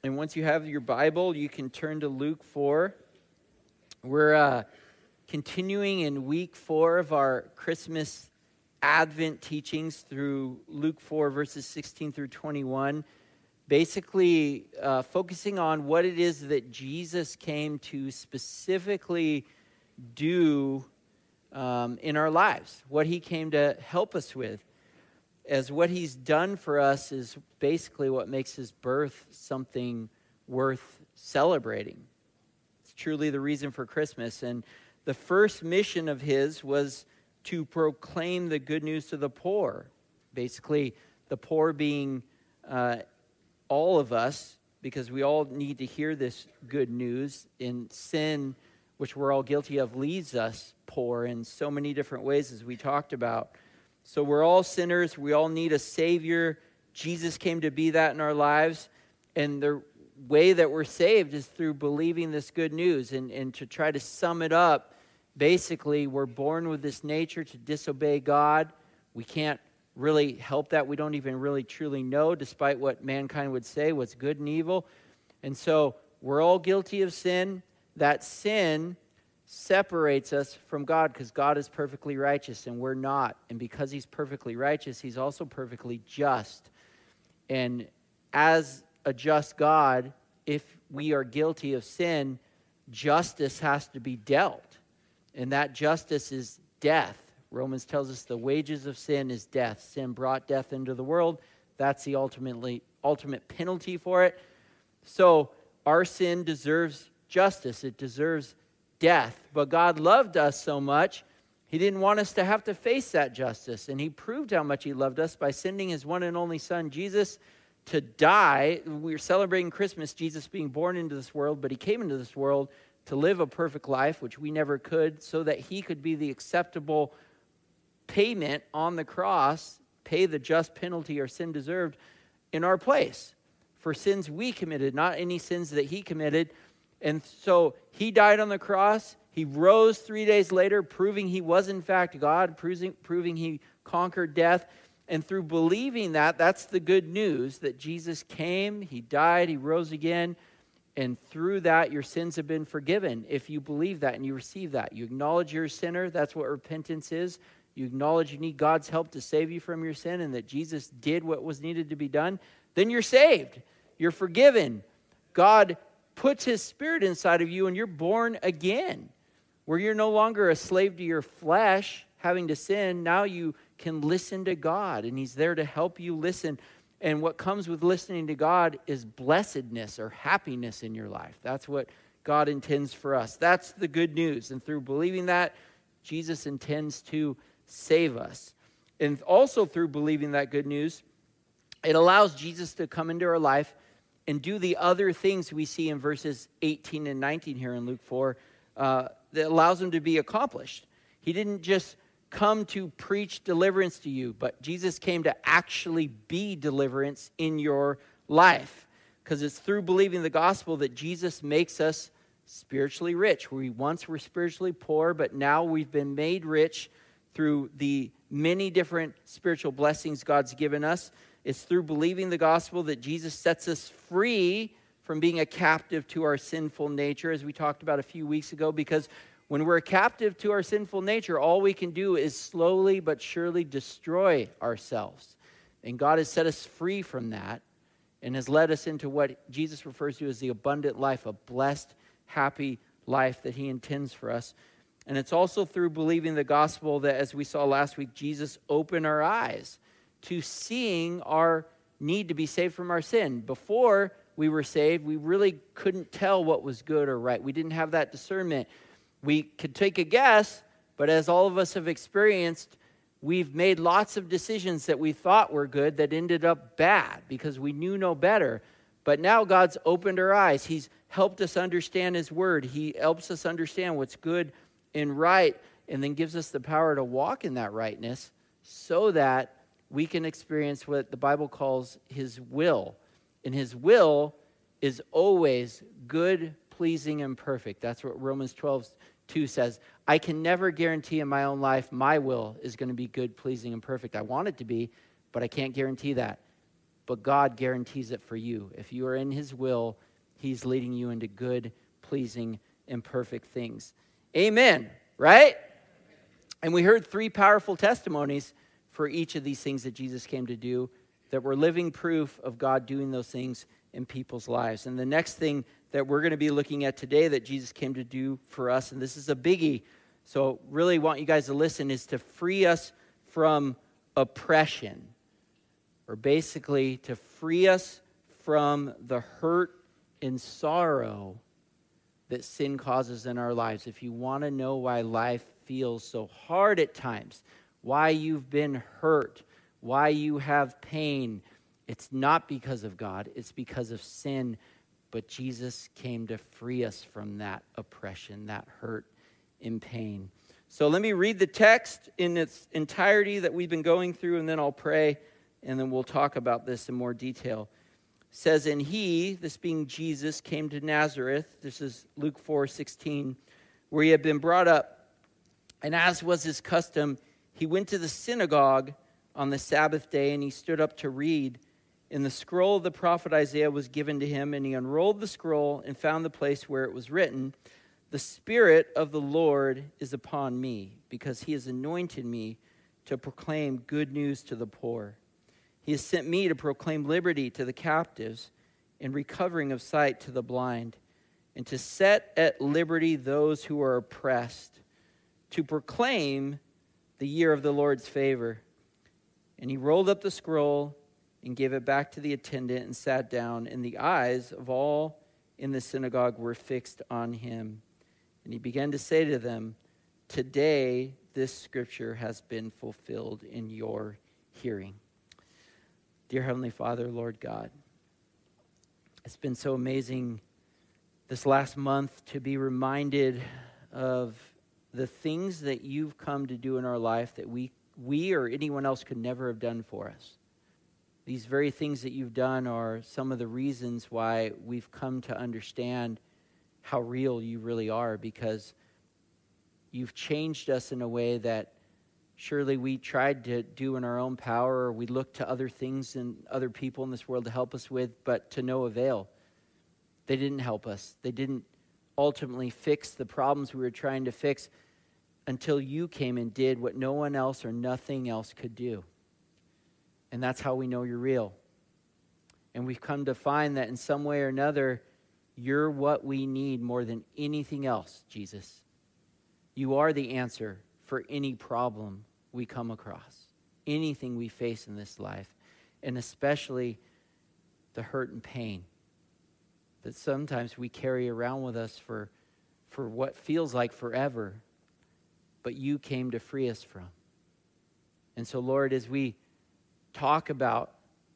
And once you have your Bible, you can turn to Luke 4. We're continuing in week 4 of our Christmas Advent teachings through Luke 4, verses 16 through 21. Basically, focusing on what it is that Jesus came to specifically do in our lives, what he came to help us with. As what he's done for us is basically what makes his birth something worth celebrating. It's truly the reason for Christmas. And the first mission of his was to proclaim the good news to the poor. Basically, the poor being all of us, because we all need to hear this good news. In sin, which we're all guilty of, leaves us poor in so many different ways, as we talked about. So we're all sinners. We all need a Savior. Jesus came to be that in our lives. And the way that we're saved is through believing this good news. And to try to sum it up, basically, we're born with this nature to disobey God. We can't really help that. We don't even really truly know, despite what mankind would say, what's good and evil. And so we're all guilty of sin. That sin separates us from God because God is perfectly righteous and we're not. And because he's perfectly righteous, he's also perfectly just. And as a just God, if we are guilty of sin, justice has to be dealt. And that justice is death. Romans tells us the wages of sin is death. Sin brought death into the world. That's the ultimate penalty for it. So our sin deserves justice. It deserves death. But God loved us so much, he didn't want us to have to face that justice. And he proved how much he loved us by sending his one and only son, Jesus, to die. We're celebrating Christmas, Jesus being born into this world, but he came into this world to live a perfect life, which we never could, so that he could be the acceptable payment on the cross, pay the just penalty our sin deserved in our place for sins we committed, not any sins that he committed. And so he died on the cross. He rose 3 days later, proving he was in fact God, proving he conquered death. And through believing that, that's the good news, that Jesus came, he died, he rose again. And through that, your sins have been forgiven. If you believe that and you receive that, you acknowledge you're a sinner. That's what repentance is. You acknowledge you need God's help to save you from your sin and that Jesus did what was needed to be done. Then you're saved. You're forgiven. God puts his spirit inside of you and you're born again, where you're no longer a slave to your flesh having to sin. Now you can listen to God and he's there to help you listen. And what comes with listening to God is blessedness or happiness in your life. That's what God intends for us. That's the good news. And through believing that, Jesus intends to save us. And also through believing that good news, it allows Jesus to come into our life and do the other things we see in verses 18 and 19 here in Luke 4 that allows him to be accomplished. He didn't just come to preach deliverance to you, but Jesus came to actually be deliverance in your life. Because it's through believing the gospel that Jesus makes us spiritually rich. We once were spiritually poor, but now we've been made rich through the many different spiritual blessings God's given us. It's through believing the gospel that Jesus sets us free from being a captive to our sinful nature, as we talked about a few weeks ago, because when we're captive to our sinful nature, all we can do is slowly but surely destroy ourselves. And God has set us free from that and has led us into what Jesus refers to as the abundant life, a blessed, happy life that he intends for us. And it's also through believing the gospel that, as we saw last week, Jesus opened our eyes to seeing our need to be saved from our sin. Before we were saved, we really couldn't tell what was good or right. We didn't have that discernment. We could take a guess, but as all of us have experienced, we've made lots of decisions that we thought were good that ended up bad because we knew no better. But now God's opened our eyes. He's helped us understand his word. He helps us understand what's good and right, and then gives us the power to walk in that rightness so that we can experience what the Bible calls his will. And his will is always good, pleasing, and perfect. That's what Romans 12:2 says. I can never guarantee in my own life my will is going to be good, pleasing, and perfect. I want it to be, but I can't guarantee that. but God guarantees it for you. If you are in his will, he's leading you into good, pleasing, and perfect things. Amen, right? And we heard 3 powerful testimonies for each of these things that Jesus came to do, that were living proof of God doing those things in people's lives. And the next thing that we're going to be looking at today that Jesus came to do for us, and this is a biggie, so really want you guys to listen, is to free us from oppression, or basically to free us from the hurt and sorrow that sin causes in our lives. If you want to know why life feels so hard at times, why you've been hurt, why you have pain, it's not because of God, it's because of sin. But Jesus came to free us from that oppression, that hurt and pain. So let me read the text in its entirety that we've been going through, and then I'll pray, and then we'll talk about this in more detail. It says, and he, this being Jesus, came to Nazareth. This is Luke 4:16, where he had been brought up. And as was his custom, he went to the synagogue on the Sabbath day, and he stood up to read. And the scroll of the prophet Isaiah was given to him, and he unrolled the scroll and found the place where it was written, the Spirit of the Lord is upon me, because he has anointed me to proclaim good news to the poor. He has sent me to proclaim liberty to the captives and recovering of sight to the blind, and to set at liberty those who are oppressed, to proclaim the year of the Lord's favor. And he rolled up the scroll and gave it back to the attendant and sat down, and the eyes of all in the synagogue were fixed on him. And he began to say to them, today this scripture has been fulfilled in your hearing. Dear Heavenly Father, Lord God, it's been so amazing this last month to be reminded of the things that you've come to do in our life that we or anyone else could never have done for us. These very things that you've done are some of the reasons why we've come to understand how real you really are, because you've changed us in a way that surely we tried to do in our own power, or we looked to other things and other people in this world to help us with, but to no avail. They didn't help us. They didn't ultimately fix the problems we were trying to fix until you came and did what no one else or nothing else could do. And that's how we know you're real. And we've come to find that in some way or another, you're what we need more than anything else, Jesus. You are the answer for any problem we come across, anything we face in this life, and especially the hurt and pain that sometimes we carry around with us for what feels like forever, but you came to free us from. And so, Lord, as we talk about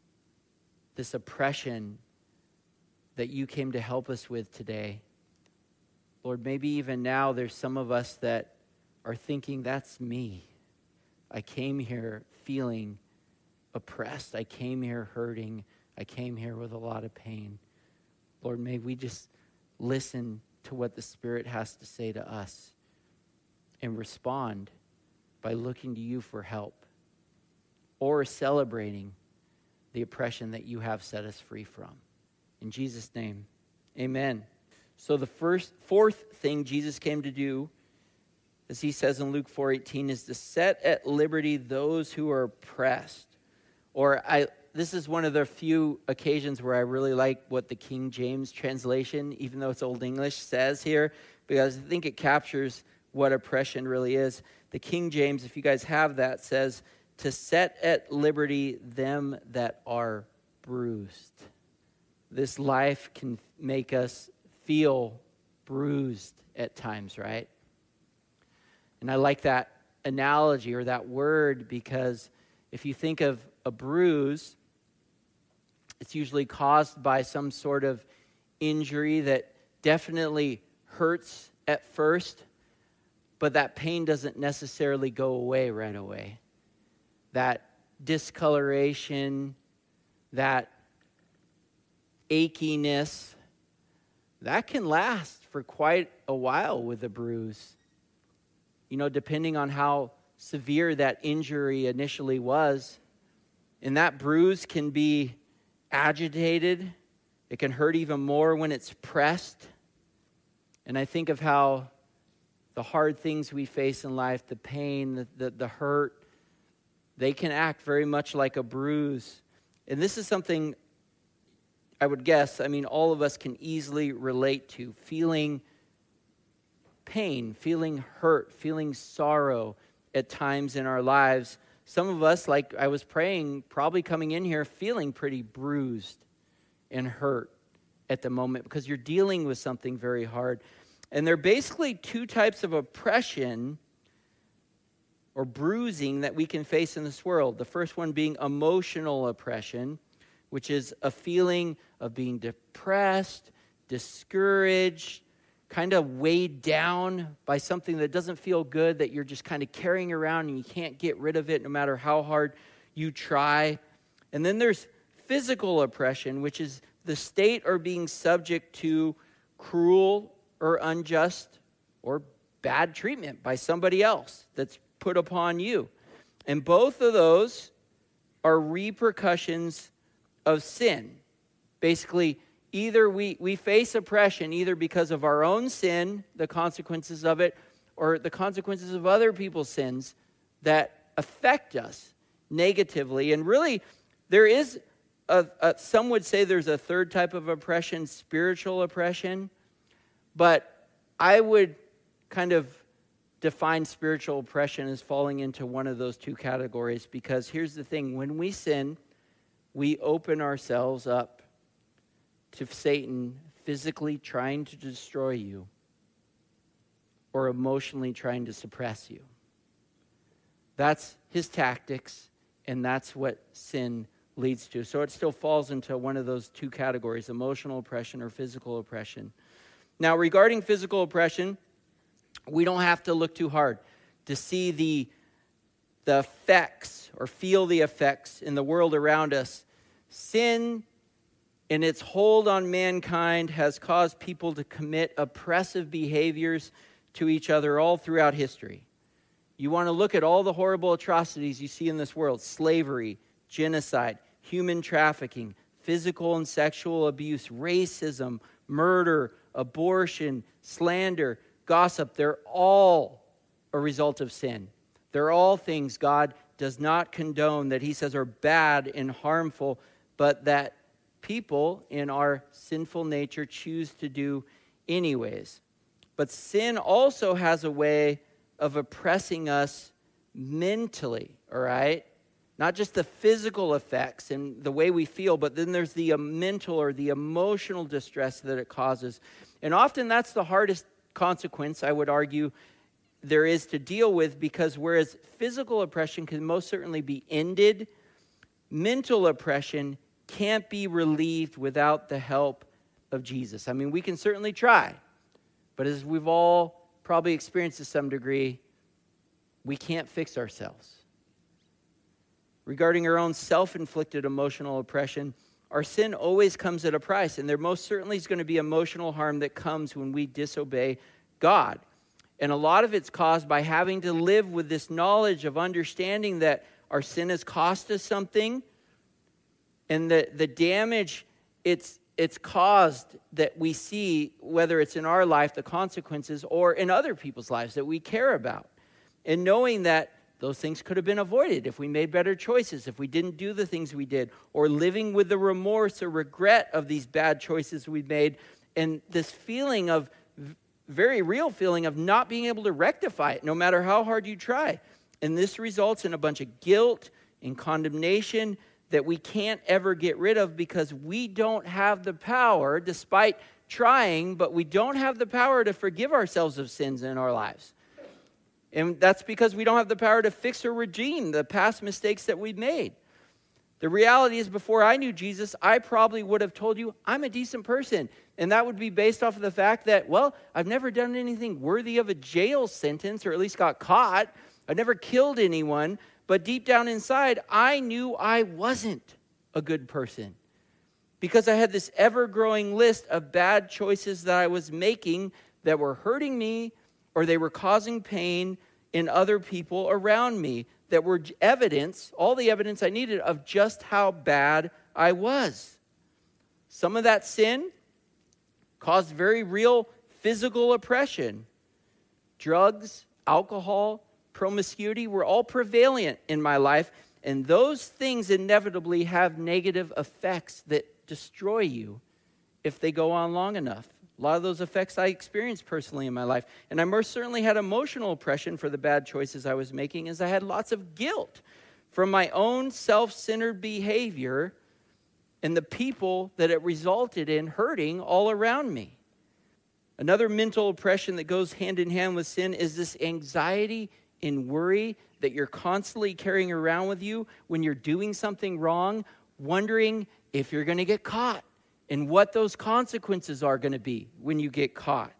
this oppression that you came to help us with today, Lord, maybe even now there's some of us that are thinking, that's me. I came here feeling oppressed. I came here hurting. I came here with a lot of pain. Lord, may we just listen to what the Spirit has to say to us and respond by looking to you for help, or celebrating the oppression that you have set us free from. In Jesus' name, amen. So the fourth thing Jesus came to do, as he says in Luke 4:18, is to set at liberty those who are oppressed. This is one of the few occasions where I really like what the King James translation, even though it's Old English, says here, because I think it captures what oppression really is. The King James, if you guys have that, says, to set at liberty them that are bruised. This life can make us feel bruised at times, right? And I like that analogy or that word, because if you think of a bruise, it's usually caused by some sort of injury that definitely hurts at first, but that pain doesn't necessarily go away right away. That discoloration, that achiness, that can last for quite a while with a bruise. You know, depending on how severe that injury initially was. And that bruise can be agitated. It can hurt even more when it's pressed. And I think of how the hard things we face in life, the pain, the hurt, they can act very much like a bruise. And this is something I would guess, all of us can easily relate to. Feeling pain, feeling hurt, feeling sorrow at times in our lives. Some of us, like I was praying, probably coming in here feeling pretty bruised and hurt at the moment because you're dealing with something very hard. And there are basically two types of oppression or bruising that we can face in this world. The first one being emotional oppression, which is a feeling of being depressed, discouraged, kind of weighed down by something that doesn't feel good, that you're just kind of carrying around and you can't get rid of it no matter how hard you try. And then there's physical oppression, which is the state or being subject to cruel or unjust or bad treatment by somebody else that's put upon you. And both of those are repercussions of sin. Basically, either we face oppression either because of our own sin, the consequences of it, or the consequences of other people's sins that affect us negatively. And really, there is some would say there's a third type of oppression, spiritual oppression. But I would kind of define spiritual oppression as falling into one of those two categories, because here's the thing. When we sin, we open ourselves up to Satan physically trying to destroy you or emotionally trying to suppress you. That's his tactics, and that's what sin leads to. So it still falls into one of those two categories, emotional oppression or physical oppression. Now, regarding physical oppression, we don't have to look too hard to see the effects or feel the effects in the world around us. Sin, in its hold on mankind, has caused people to commit oppressive behaviors to each other all throughout history. You want to look at all the horrible atrocities you see in this world: slavery, genocide, human trafficking, physical and sexual abuse, racism, murder, abortion, slander, gossip. They're all a result of sin. They're all things God does not condone, that he says are bad and harmful, but that people in our sinful nature choose to do anyways. But sin also has a way of oppressing us mentally, all right? Not just the physical effects and the way we feel, but then there's the mental or the emotional distress that it causes. And often that's the hardest consequence, I would argue, there is to deal with, because whereas physical oppression can most certainly be ended, mental oppression can't be relieved without the help of Jesus. I mean, we can certainly try, but as we've all probably experienced to some degree, we can't fix ourselves. Regarding our own self-inflicted emotional oppression, our sin always comes at a price, and there most certainly is going to be emotional harm that comes when we disobey God. And a lot of it's caused by having to live with this knowledge of understanding that our sin has cost us something, and the damage it's caused that we see, whether it's in our life, the consequences, or in other people's lives that we care about. And knowing that those things could have been avoided if we made better choices, if we didn't do the things we did, or living with the remorse or regret of these bad choices we made, and this feeling of, very real feeling of not being able to rectify it, no matter how hard you try. And this results in a bunch of guilt and condemnation that we can't ever get rid of, because we don't have the power, despite trying, but we don't have the power to forgive ourselves of sins in our lives. And that's because we don't have the power to fix or redeem the past mistakes that we've made. The reality is, before I knew Jesus, I probably would have told you I'm a decent person. And that would be based off of the fact that, well, I've never done anything worthy of a jail sentence, or at least got caught. I've never killed anyone. But deep down inside, I knew I wasn't a good person, because I had this ever-growing list of bad choices that I was making that were hurting me, or they were causing pain in other people around me, that were evidence, all the evidence I needed of just how bad I was. Some of that sin caused very real physical oppression. Drugs, alcohol, promiscuity were all prevalent in my life, and those things inevitably have negative effects that destroy you if they go on long enough. A lot of those effects I experienced personally in my life. And I most certainly had emotional oppression for the bad choices I was making, as I had lots of guilt from my own self-centered behavior and the people that it resulted in hurting all around me. Another mental oppression that goes hand in hand with sin is this anxiety and worry that you're constantly carrying around with you when you're doing something wrong, wondering if you're going to get caught and what those consequences are going to be when you get caught.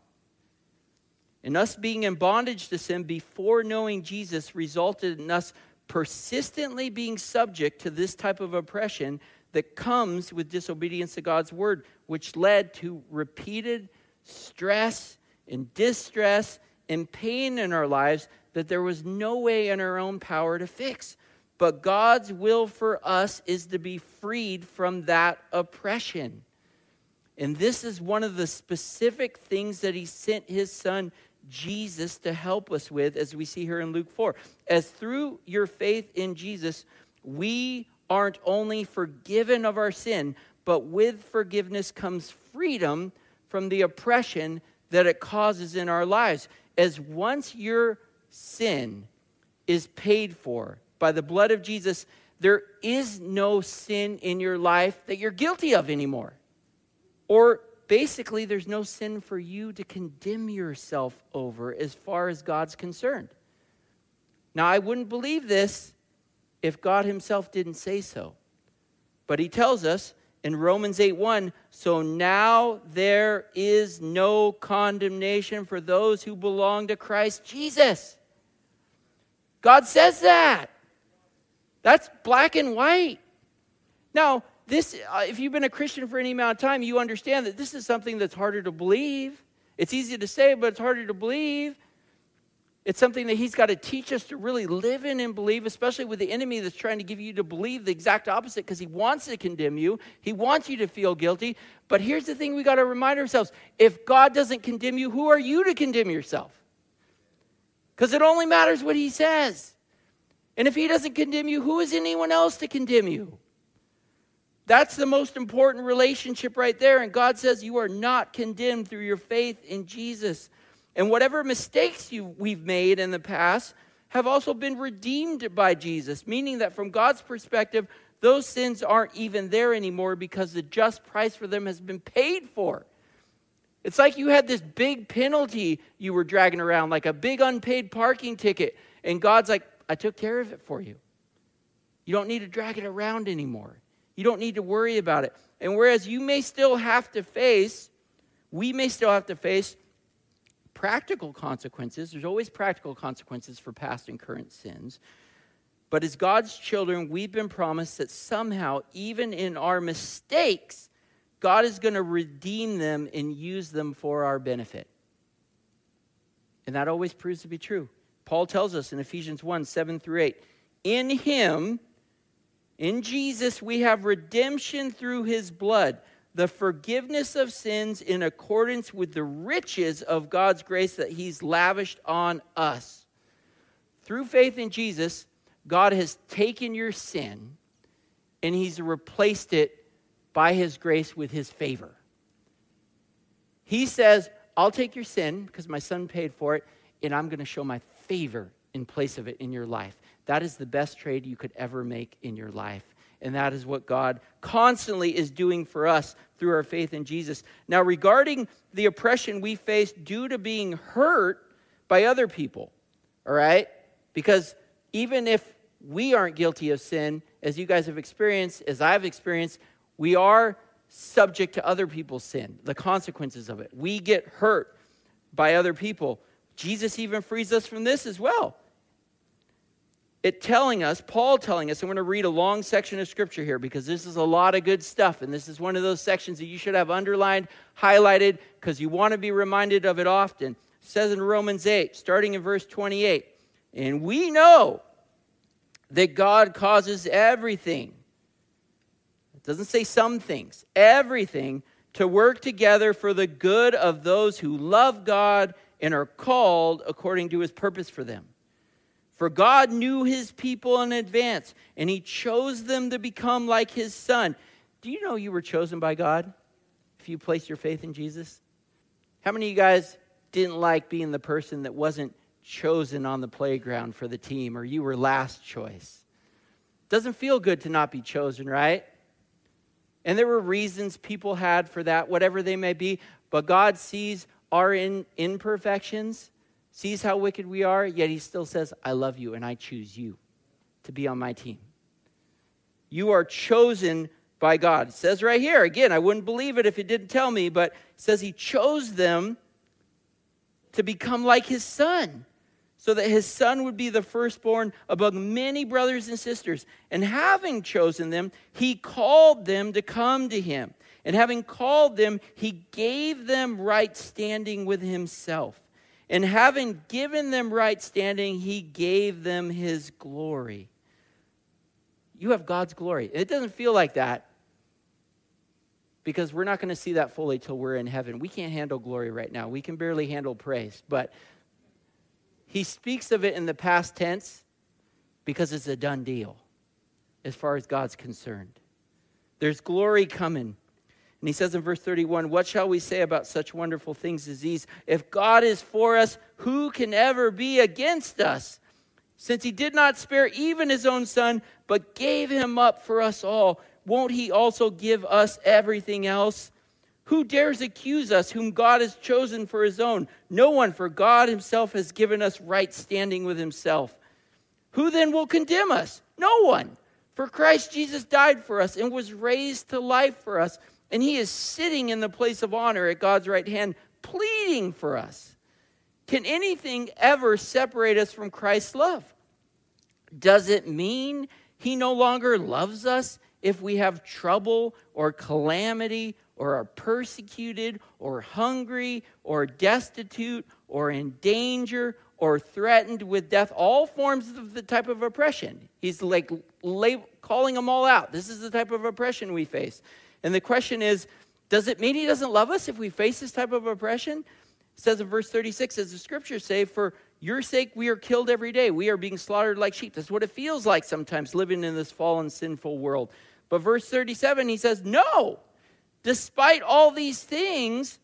And us being in bondage to sin before knowing Jesus resulted in us persistently being subject to this type of oppression that comes with disobedience to God's word, which led to repeated stress and distress and pain in our lives that there was no way in our own power to fix. But God's will for us is to be freed from that oppression. And this is one of the specific things that he sent his son Jesus to help us with, as we see here in Luke 4. As through your faith in Jesus, we aren't only forgiven of our sin, but with forgiveness comes freedom from the oppression that it causes in our lives. As once your sin is paid for by the blood of Jesus, there is no sin in your life that you're guilty of anymore. Or basically, there's no sin for you to condemn yourself over as far as God's concerned. Now, I wouldn't believe this if God himself didn't say so. But he tells us in Romans 8:1, so now there is no condemnation for those who belong to Christ Jesus. God says that. That's black and white. Now, this, if you've been a Christian for any amount of time, you understand that this is something that's harder to believe. It's easy to say, but it's harder to believe. It's something that he's got to teach us to really live in and believe, especially with the enemy that's trying to give you to believe the exact opposite, because he wants to condemn you. He wants you to feel guilty. But here's the thing we got to remind ourselves. If God doesn't condemn you, who are you to condemn yourself? Because it only matters what he says. And if he doesn't condemn you, who is anyone else to condemn you? That's the most important relationship right there. And God says you are not condemned through your faith in Jesus. And whatever mistakes we've made in the past have also been redeemed by Jesus, meaning that from God's perspective, those sins aren't even there anymore because the just price for them has been paid for. It's like you had this big penalty you were dragging around, like a big unpaid parking ticket. And God's like, I took care of it for you. You don't need to drag it around anymore. You don't need to worry about it. And whereas we may still have to face practical consequences. There's always practical consequences for past and current sins. But as God's children, we've been promised that somehow, even in our mistakes, God is going to redeem them and use them for our benefit. And that always proves to be true. Paul tells us in Ephesians 1:7-8, in him, in Jesus, we have redemption through his blood, the forgiveness of sins in accordance with the riches of God's grace that he's lavished on us. Through faith in Jesus, God has taken your sin and he's replaced it by his grace with his favor. He says, I'll take your sin because my son paid for it, and I'm going to show my favor in place of it in your life. That is the best trade you could ever make in your life. And that is what God constantly is doing for us through our faith in Jesus. Now, regarding the oppression we face due to being hurt by other people, all right? Because even if we aren't guilty of sin, as you guys have experienced, as I've experienced, we are subject to other people's sin, the consequences of it. We get hurt by other people. Jesus even frees us from this as well. Paul telling us, I'm going to read a long section of scripture here because this is a lot of good stuff. And this is one of those sections that you should have underlined, highlighted, because you want to be reminded of it often. It says in Romans 8, starting in verse 28, and we know that God causes everything It doesn't say some things. Everything to work together for the good of those who love God and are called according to his purpose for them. For God knew his people in advance, and he chose them to become like his son. Do you know you were chosen by God if you placed your faith in Jesus? How many of you guys didn't like being the person that wasn't chosen on the playground for the team, or you were last choice? Doesn't feel good to not be chosen, right? And there were reasons people had for that, whatever they may be. But God sees our imperfections, sees how wicked we are, yet he still says, I love you and I choose you to be on my team. You are chosen by God. It says right here, again, I wouldn't believe it if it didn't tell me, but it says he chose them to become like his son, so that his son would be the firstborn among many brothers and sisters. And having chosen them, he called them to come to him. And having called them, he gave them right standing with himself. And having given them right standing, he gave them his glory. You have God's glory. It doesn't feel like that, because we're not going to see that fully till we're in heaven. We can't handle glory right now. We can barely handle praise. But he speaks of it in the past tense because it's a done deal as far as God's concerned. There's glory coming. And he says in verse 31, what shall we say about such wonderful things as these? If God is for us, who can ever be against us? Since he did not spare even his own son, but gave him up for us all, won't he also give us everything else? Who dares accuse us whom God has chosen for his own? No one, for God himself has given us right standing with himself. Who then will condemn us? No one. For Christ Jesus died for us and was raised to life for us. And he is sitting in the place of honor at God's right hand, pleading for us. Can anything ever separate us from Christ's love? Does it mean he no longer loves us if we have trouble or calamity or are persecuted or hungry or destitute or in danger or threatened with death? All forms of the type of oppression. He's like calling them all out. This is the type of oppression we face. And the question is, does it mean he doesn't love us if we face this type of oppression? It says in verse 36, as the scriptures say, for your sake we are killed every day. We are being slaughtered like sheep. That's what it feels like sometimes living in this fallen, sinful world. But verse 37, he says, no, despite all these things,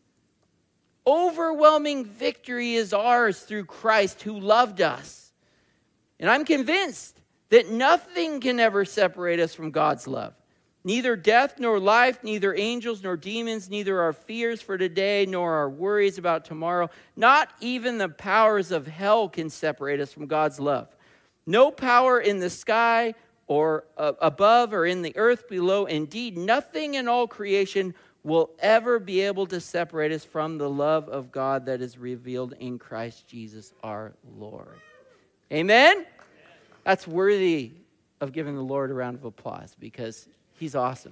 overwhelming victory is ours through Christ who loved us. And I'm convinced that nothing can ever separate us from God's love. Neither death nor life, neither angels nor demons, neither our fears for today nor our worries about tomorrow. Not even the powers of hell can separate us from God's love. No power in the sky or above or in the earth below. Indeed, nothing in all creation will ever be able to separate us from the love of God that is revealed in Christ Jesus our Lord. Amen? That's worthy of giving the Lord a round of applause because he's awesome.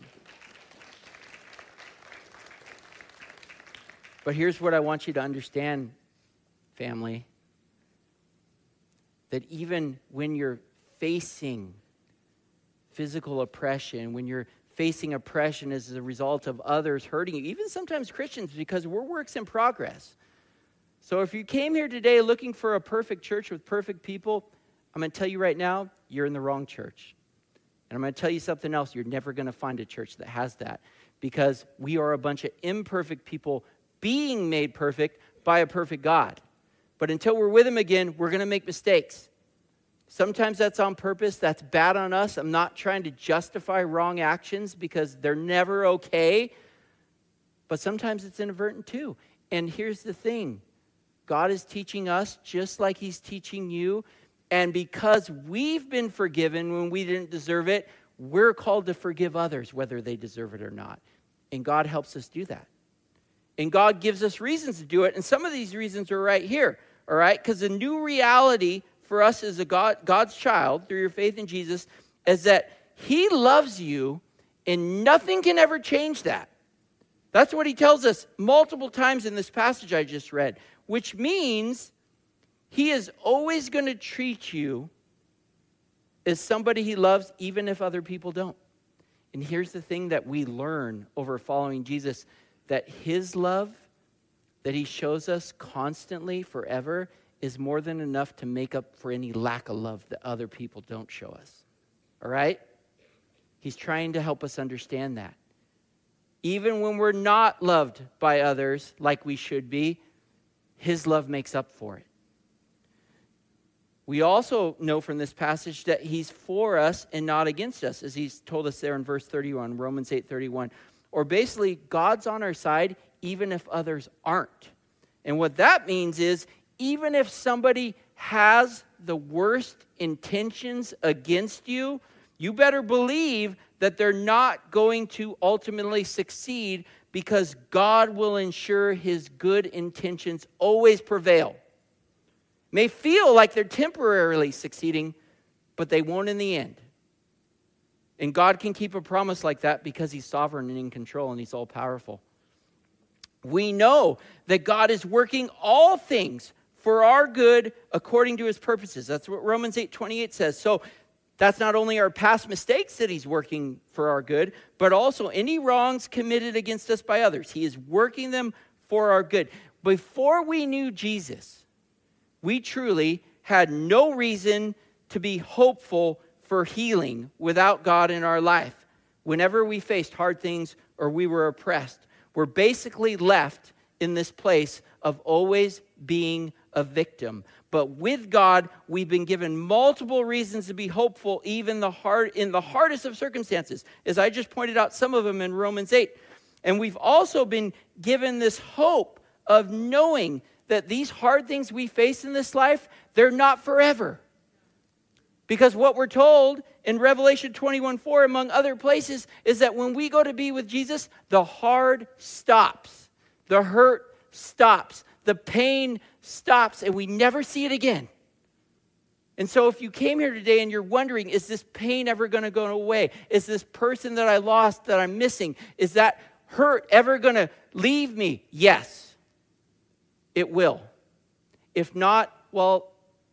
But here's what I want you to understand, family. That even when you're facing physical oppression, when you're facing oppression as a result of others hurting you, even sometimes Christians, because we're works in progress. So if you came here today looking for a perfect church with perfect people, I'm going to tell you right now, you're in the wrong church. And I'm going to tell you something else. You're never going to find a church that has that, because we are a bunch of imperfect people being made perfect by a perfect God. But until we're with him again, we're going to make mistakes. Sometimes that's on purpose. That's bad on us. I'm not trying to justify wrong actions because they're never okay. But sometimes it's inadvertent too. And here's the thing. God is teaching us just like he's teaching you. And because we've been forgiven when we didn't deserve it, we're called to forgive others, whether they deserve it or not. And God helps us do that. And God gives us reasons to do it. And some of these reasons are right here, all right? Because the new reality for us as God's child, through your faith in Jesus, is that he loves you and nothing can ever change that. That's what he tells us multiple times in this passage I just read, which means he is always going to treat you as somebody he loves, even if other people don't. And here's the thing that we learn over following Jesus, that his love that he shows us constantly, forever, is more than enough to make up for any lack of love that other people don't show us. All right? He's trying to help us understand that. Even when we're not loved by others like we should be, his love makes up for it. We also know from this passage that he's for us and not against us, as he's told us there in verse 31, Romans 8:31. Or basically, God's on our side even if others aren't. And what that means is, even if somebody has the worst intentions against you, you better believe that they're not going to ultimately succeed, because God will ensure his good intentions always prevail. May feel like they're temporarily succeeding, but they won't in the end. And God can keep a promise like that because he's sovereign and in control and he's all powerful. We know that God is working all things for our good according to his purposes. That's what Romans 8:28 says. So that's not only our past mistakes that he's working for our good, but also any wrongs committed against us by others. He is working them for our good. Before we knew Jesus, we truly had no reason to be hopeful for healing without God in our life. Whenever we faced hard things or we were oppressed, we're basically left in this place of always being a victim. But with God, we've been given multiple reasons to be hopeful, even in the hardest of circumstances, as I just pointed out some of them in Romans 8. And we've also been given this hope of knowing that these hard things we face in this life, they're not forever. Because what we're told in Revelation 21:4, among other places, is that when we go to be with Jesus, the hard stops. The hurt stops. The pain stops, and we never see it again. And so if you came here today and you're wondering, is this pain ever going to go away? Is this person that I lost that I'm missing, is that hurt ever going to leave me? Yes, it will. If not, well,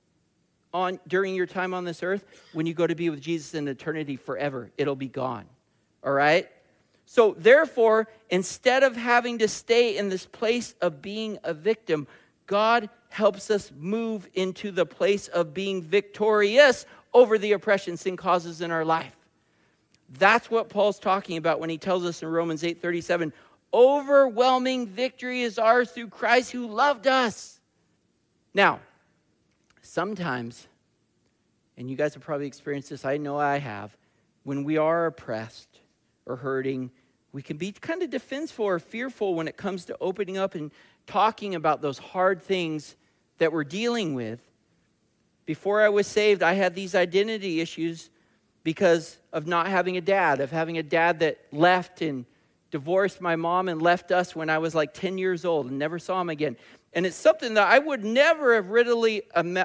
during your time on this earth, when you go to be with Jesus in eternity forever, it'll be gone. All right? So therefore, instead of having to stay in this place of being a victim, God helps us move into the place of being victorious over the oppression sin causes in our life. That's what Paul's talking about when he tells us in Romans 8:37, overwhelming victory is ours through Christ who loved us. Now, sometimes, and you guys have probably experienced this, I know I have, when we are oppressed or hurting, we can be kind of defensive or fearful when it comes to opening up and talking about those hard things that we're dealing with. Before I was saved, I had these identity issues because of not having a dad, of having a dad that left and divorced my mom and left us when I was like 10 years old and never saw him again. And it's something that I would never have readily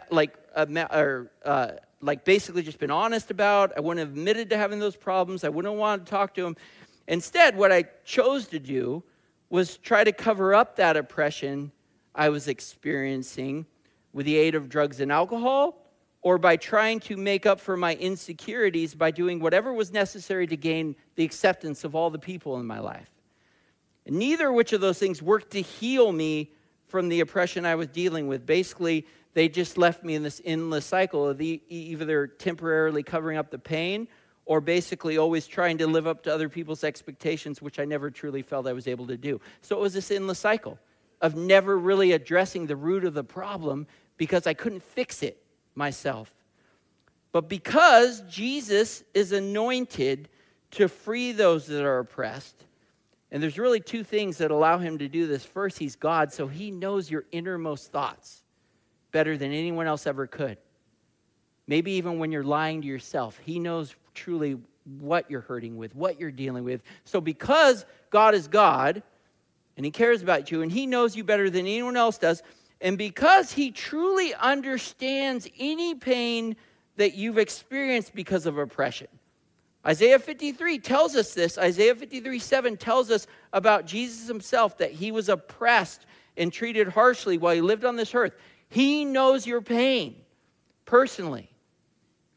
basically just been honest about. I wouldn't have admitted to having those problems. I wouldn't want to talk to him. Instead, what I chose to do was try to cover up that oppression I was experiencing with the aid of drugs and alcohol, or by trying to make up for my insecurities by doing whatever was necessary to gain the acceptance of all the people in my life. And neither which of those things worked to heal me from the oppression I was dealing with. Basically, they just left me in this endless cycle of either temporarily covering up the pain or basically always trying to live up to other people's expectations, which I never truly felt I was able to do. So it was this endless cycle of never really addressing the root of the problem because I couldn't fix it myself. But because Jesus is anointed to free those that are oppressed, and there's really two things that allow him to do this. First, he's God, so he knows your innermost thoughts better than anyone else ever could. Maybe even when you're lying to yourself, he knows truly what you're hurting with, what you're dealing with. So because God is God, and he cares about you, and he knows you better than anyone else does, and because he truly understands any pain that you've experienced because of oppression. Isaiah 53 tells us this. Isaiah 53:7 tells us about Jesus himself, that he was oppressed and treated harshly while he lived on this earth. He knows your pain personally.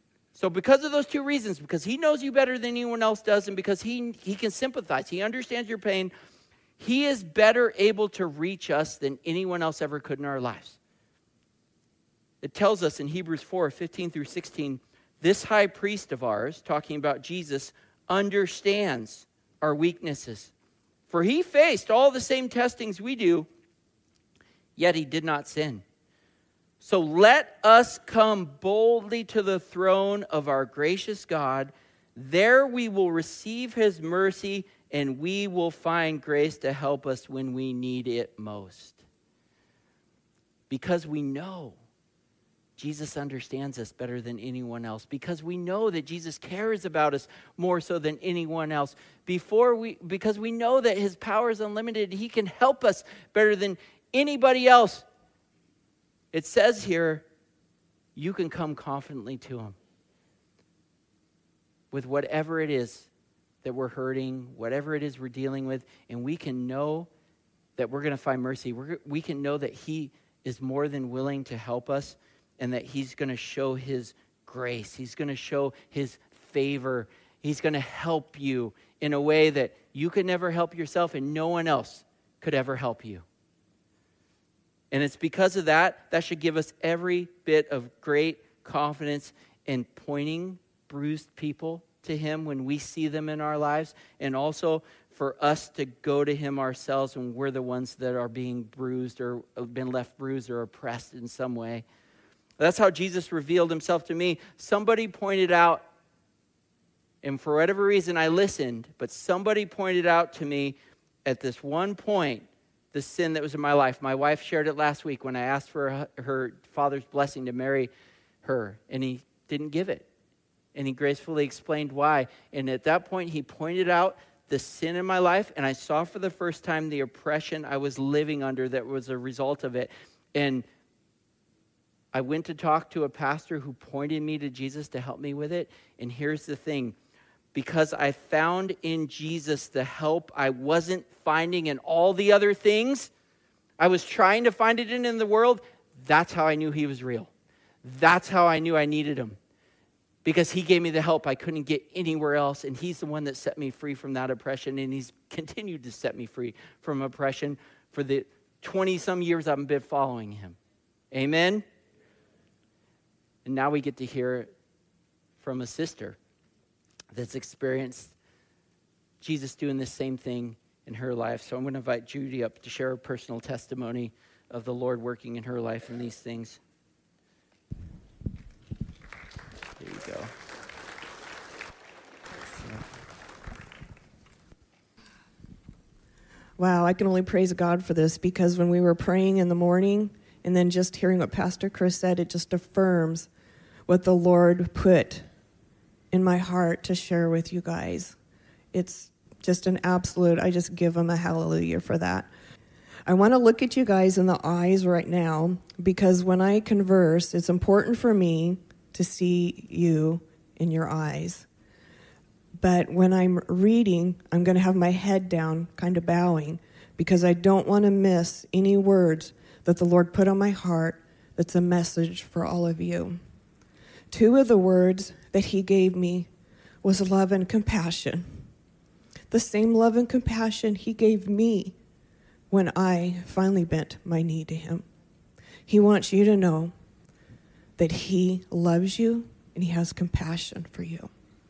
So because of those two reasons, because he knows you better than anyone else does, and because he can sympathize, he understands your pain, he is better able to reach us than anyone else ever could in our lives. It tells us in Hebrews 4:15-16, this high priest of ours, talking about Jesus, understands our weaknesses. For he faced all the same testings we do, yet he did not sin. So let us come boldly to the throne of our gracious God. There we will receive his mercy, and we will find grace to help us when we need it most. Because we know Jesus understands us better than anyone else. Because we know that Jesus cares about us more so than anyone else. Because we know that his power is unlimited. He can help us better than anybody else. It says here, you can come confidently to him with whatever it is that we're hurting, whatever it is we're dealing with, and we can know that we're going to find mercy. We can know that he is more than willing to help us, and that he's going to show his grace. He's going to show his favor. He's going to help you in a way that you could never help yourself, and no one else could ever help you. And it's because of that should give us every bit of great confidence in pointing bruised people to him when we see them in our lives, and also for us to go to him ourselves when we're the ones that are being bruised or have been left bruised or oppressed in some way. That's how Jesus revealed himself to me. Somebody pointed out, and for whatever reason I listened, but somebody pointed out to me at this one point the sin that was in my life. My wife shared it last week when I asked for her father's blessing to marry her, and he didn't give it. And he gracefully explained why. And at that point, he pointed out the sin in my life, and I saw for the first time the oppression I was living under that was a result of it. And I went to talk to a pastor who pointed me to Jesus to help me with it. And here's the thing. Because I found in Jesus the help I wasn't finding in all the other things I was trying to find it in the world, that's how I knew he was real. That's how I knew I needed him. Because he gave me the help I couldn't get anywhere else. And he's the one that set me free from that oppression. And he's continued to set me free from oppression for the 20-some years I've been following him. Amen? And now we get to hear from a sister that's experienced Jesus doing the same thing in her life. So I'm going to invite Judy up to share a personal testimony of the Lord working in her life in these things. There you go. Wow, I can only praise God for this, because when we were praying in the morning and then just hearing what Pastor Chris said, it just affirms what the Lord put in my heart to share with you guys. It's just an absolute, I just give him a hallelujah for that. I want to look at you guys in the eyes right now, because when I converse, it's important for me to see you in your eyes. But when I'm reading, I'm going to have my head down, kind of bowing, because I don't want to miss any words that the Lord put on my heart that's a message for all of you. 2 of the words that he gave me was love and compassion. The same love and compassion he gave me when I finally bent my knee to him. He wants you to know that he loves you and he has compassion for you.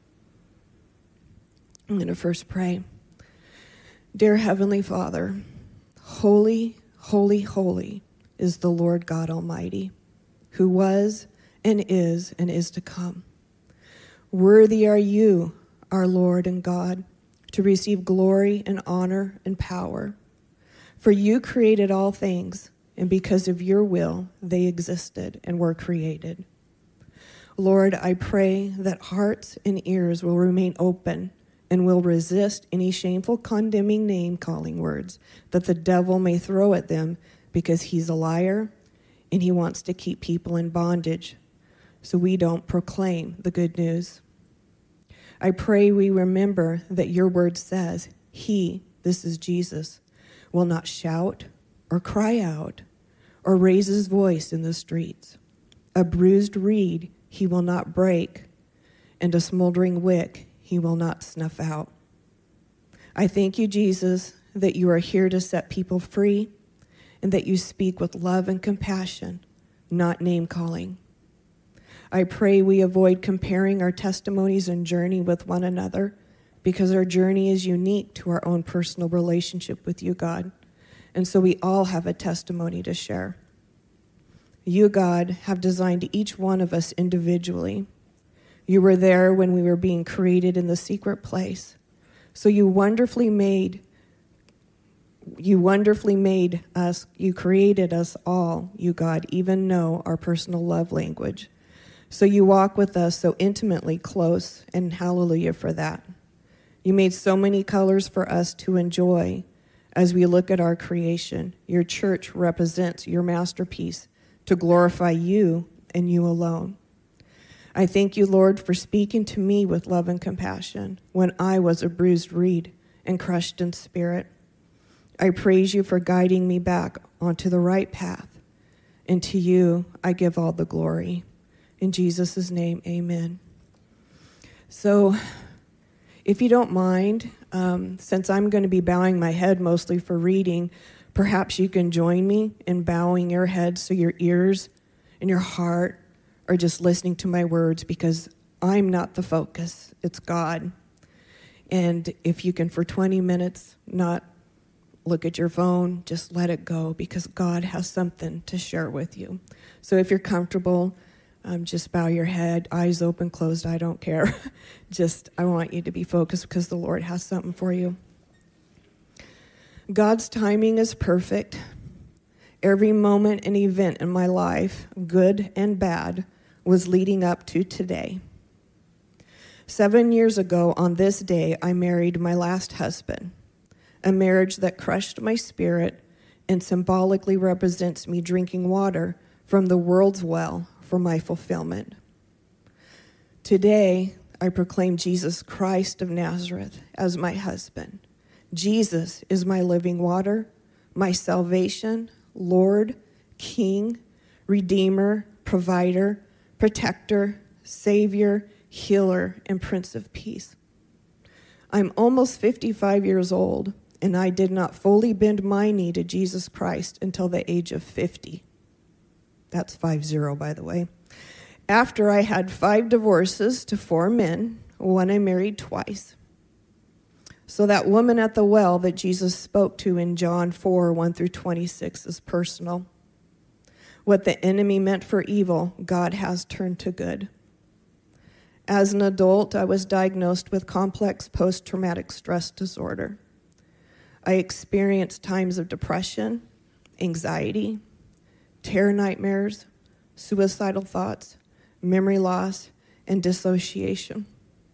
I'm going to first pray. Dear Heavenly Father, holy, holy, holy is the Lord God Almighty, who was and is to come. Worthy are you, our Lord and God, to receive glory and honor and power. For you created all things, and because of your will, they existed and were created. Lord, I pray that hearts and ears will remain open and will resist any shameful, condemning, name-calling words that the devil may throw at them, because he's a liar and he wants to keep people in bondage, so we don't proclaim the good news. I pray we remember that your word says, he, this is Jesus, will not shout or cry out or raise his voice in the streets. A bruised reed he will not break, and a smoldering wick he will not snuff out. I thank you, Jesus, that you are here to set people free and that you speak with love and compassion, not name-calling. I pray we avoid comparing our testimonies and journey with one another because our journey is unique to our own personal relationship with you, God. And so we all have a testimony to share. You, God, have designed each one of us individually. You were there when we were being created in the secret place. So you wonderfully made us, you created us all, you, God, even know our personal love language. So you walk with us so intimately close, and hallelujah for that. You made so many colors for us to enjoy as we look at our creation. Your church represents your masterpiece to glorify you and you alone. I thank you, Lord, for speaking to me with love and compassion when I was a bruised reed and crushed in spirit. I praise you for guiding me back onto the right path. And to you, I give all the glory. In Jesus' name, amen. So, if you don't mind, since I'm going to be bowing my head mostly for reading, perhaps you can join me in bowing your head so your ears and your heart are just listening to my words, because I'm not the focus, it's God. And if you can, for 20 minutes, not look at your phone, just let it go, because God has something to share with you. So if you're comfortable, just bow your head, eyes open, closed, I don't care. I want you to be focused because the Lord has something for you. God's timing is perfect. Every moment and event in my life, good and bad, was leading up to today. 7 years ago on this day, I married my last husband, a marriage that crushed my spirit and symbolically represents me drinking water from the world's well for my fulfillment. Today, I proclaim Jesus Christ of Nazareth as my husband. Jesus is my living water, my salvation, Lord, King, Redeemer, Provider, Protector, Savior, Healer, and Prince of Peace. I'm almost 55 years old, and I did not fully bend my knee to Jesus Christ until the age of 50. That's 50, by the way. After I had 5 divorces to 4 men, one I married twice. So that woman at the well that Jesus spoke to in John 4, 1 through 26 is personal. What the enemy meant for evil, God has turned to good. As an adult, I was diagnosed with complex post-traumatic stress disorder. I experienced times of depression, anxiety, terror nightmares, suicidal thoughts, memory loss, and dissociation.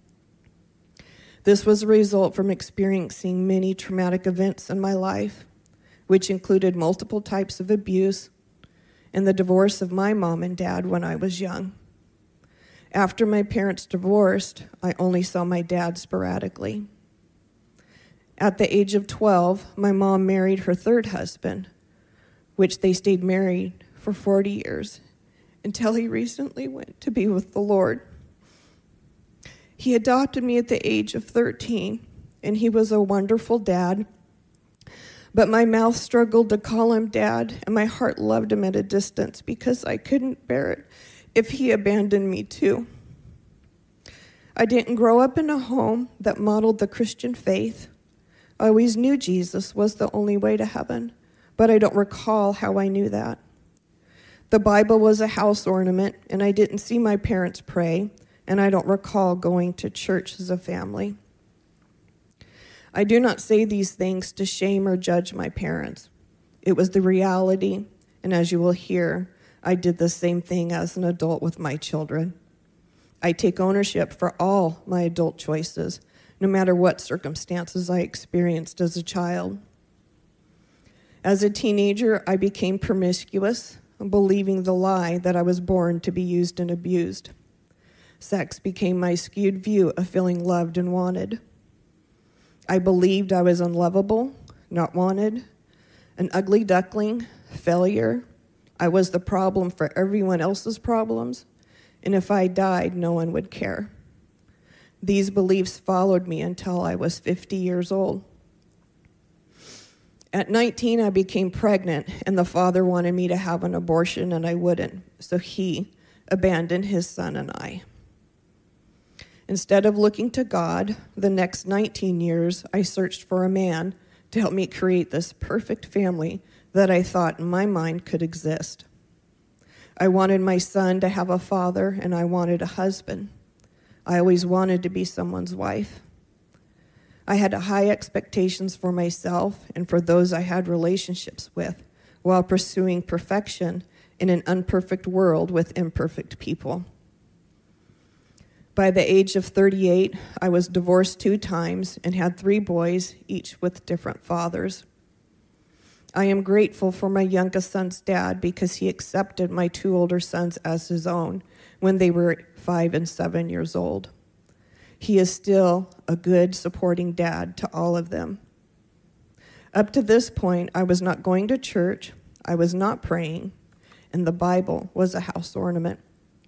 This was a result from experiencing many traumatic events in my life, which included multiple types of abuse and the divorce of my mom and dad when I was young. After my parents divorced, I only saw my dad sporadically. At the age of 12, my mom married her third husband, which they stayed married for 40 years until he recently went to be with the Lord. He adopted me at the age of 13, and he was a wonderful dad, but my mouth struggled to call him dad, and my heart loved him at a distance because I couldn't bear it if he abandoned me too. I didn't grow up in a home that modeled the Christian faith. I always knew Jesus was the only way to heaven, but I don't recall how I knew that. The Bible was a house ornament, and I didn't see my parents pray, and I don't recall going to church as a family. I do not say these things to shame or judge my parents. It was the reality, and as you will hear, I did the same thing as an adult with my children. I take ownership for all my adult choices, no matter what circumstances I experienced as a child. As a teenager, I became promiscuous, believing the lie that I was born to be used and abused. Sex became my skewed view of feeling loved and wanted. I believed I was unlovable, not wanted, an ugly duckling, failure. I was the problem for everyone else's problems, and if I died, no one would care. These beliefs followed me until I was 50 years old. At 19, I became pregnant, and the father wanted me to have an abortion, and I wouldn't, so he abandoned his son and I. Instead of looking to God, the next 19 years, I searched for a man to help me create this perfect family that I thought in my mind could exist. I wanted my son to have a father, and I wanted a husband. I always wanted to be someone's wife. I had high expectations for myself and for those I had relationships with, while pursuing perfection in an imperfect world with imperfect people. By the age of 38, I was divorced 2 times and had 3 boys, each with different fathers. I am grateful for my youngest son's dad because he accepted my 2 older sons as his own when they were 5 and 7 years old. He is still a good, supporting dad to all of them. Up to this point, I was not going to church, I was not praying, and the Bible was a house ornament.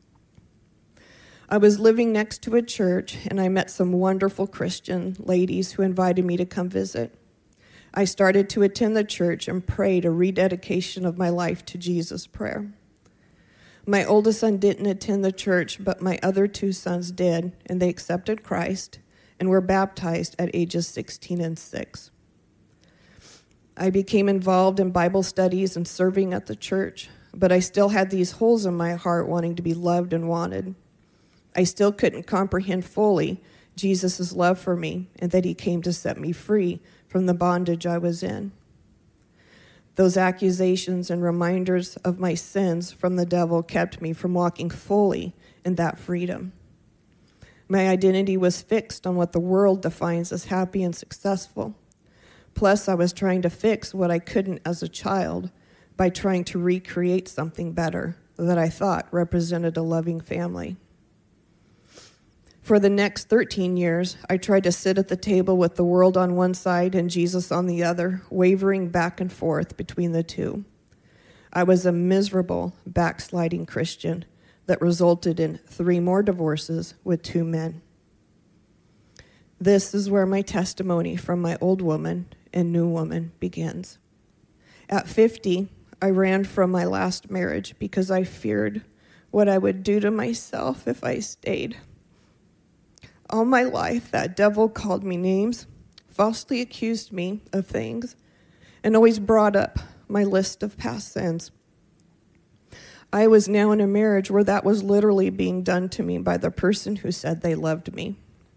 I was living next to a church, and I met some wonderful Christian ladies who invited me to come visit. I started to attend the church and prayed a rededication of my life to Jesus prayer. My oldest son didn't attend the church, but my other 2 sons did, and they accepted Christ and were baptized at ages 16 and 6. I became involved in Bible studies and serving at the church, but I still had these holes in my heart wanting to be loved and wanted. I still couldn't comprehend fully Jesus' love for me and that he came to set me free from the bondage I was in. Those accusations and reminders of my sins from the devil kept me from walking fully in that freedom. My identity was fixed on what the world defines as happy and successful. Plus, I was trying to fix what I couldn't as a child by trying to recreate something better that I thought represented a loving family. For the next 13 years, I tried to sit at the table with the world on one side and Jesus on the other, wavering back and forth between the two. I was a miserable, backsliding Christian that resulted in 3 more divorces with 2 men. This is where my testimony from my old woman and new woman begins. At 50, I ran from my last marriage because I feared what I would do to myself if I stayed. All my life, that devil called me names, falsely accused me of things, and always brought up my list of past sins. I was now in a marriage where that was literally being done to me by the person who said they loved me.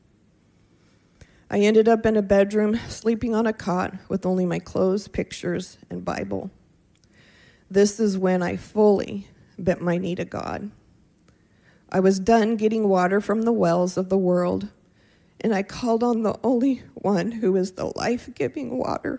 I ended up in a bedroom, sleeping on a cot with only my clothes, pictures, and Bible. This is when I fully bent my knee to God. I was done getting water from the wells of the world, and I called on the only one who is the life-giving water.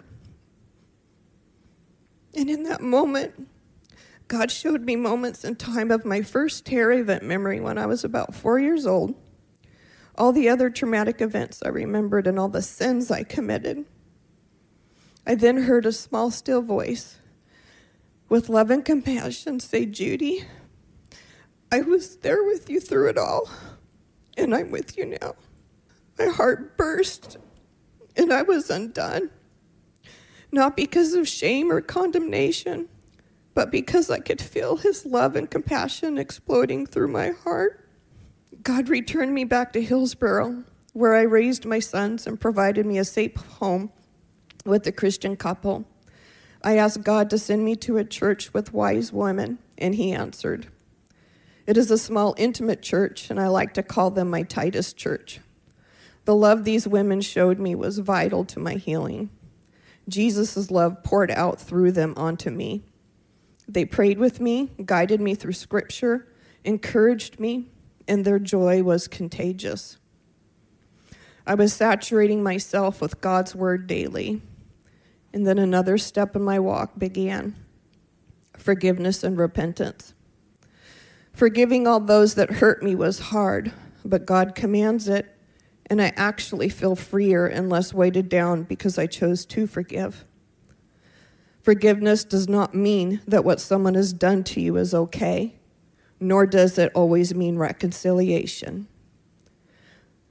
And in that moment, God showed me moments in time of my first terror event memory when I was about 4 years old, all the other traumatic events I remembered and all the sins I committed. I then heard a small, still voice with love and compassion say, "Judy, I was there with you through it all, and I'm with you now." My heart burst, and I was undone, not because of shame or condemnation, but because I could feel his love and compassion exploding through my heart. God returned me back to Hillsboro, where I raised my sons and provided me a safe home with a Christian couple. I asked God to send me to a church with wise women, and he answered. It is a small, intimate church, and I like to call them my Titus church. The love these women showed me was vital to my healing. Jesus' love poured out through them onto me. They prayed with me, guided me through Scripture, encouraged me, and their joy was contagious. I was saturating myself with God's word daily, and then another step in my walk began: forgiveness and repentance. Forgiving all those that hurt me was hard, but God commands it, and I actually feel freer and less weighted down because I chose to forgive. Forgiveness does not mean that what someone has done to you is okay, nor does it always mean reconciliation.